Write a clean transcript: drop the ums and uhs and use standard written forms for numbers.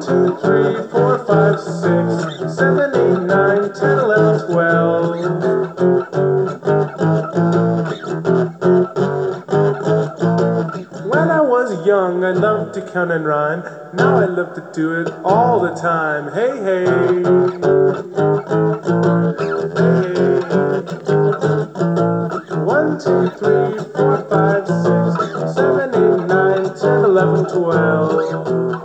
2, 3, 4, 5, 6, 7, 8, 9, 10, 11, 12. When I was young, I loved to count and rhyme. Now I love to do it all the time. Hey, hey. Hey, hey. 1, 2, 3, 4, 5, 6, 7, 8, 9, 10, 11, 12.